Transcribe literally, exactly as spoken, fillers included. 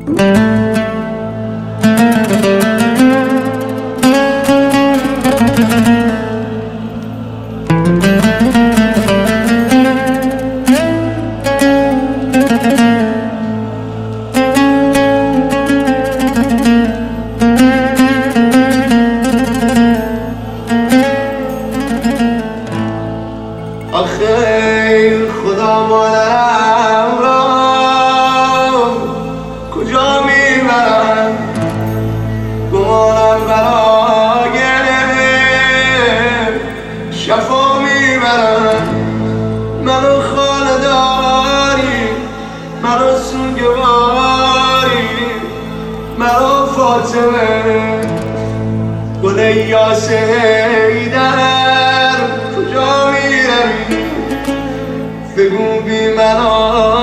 آخه خدا مادرم را کجا میبرم؟ گمانم برای شفا میبرم. منو خانه داری، منو سوگواری، منو فاطمه گل یاس حیدر کجا میروی؟ بگو بی من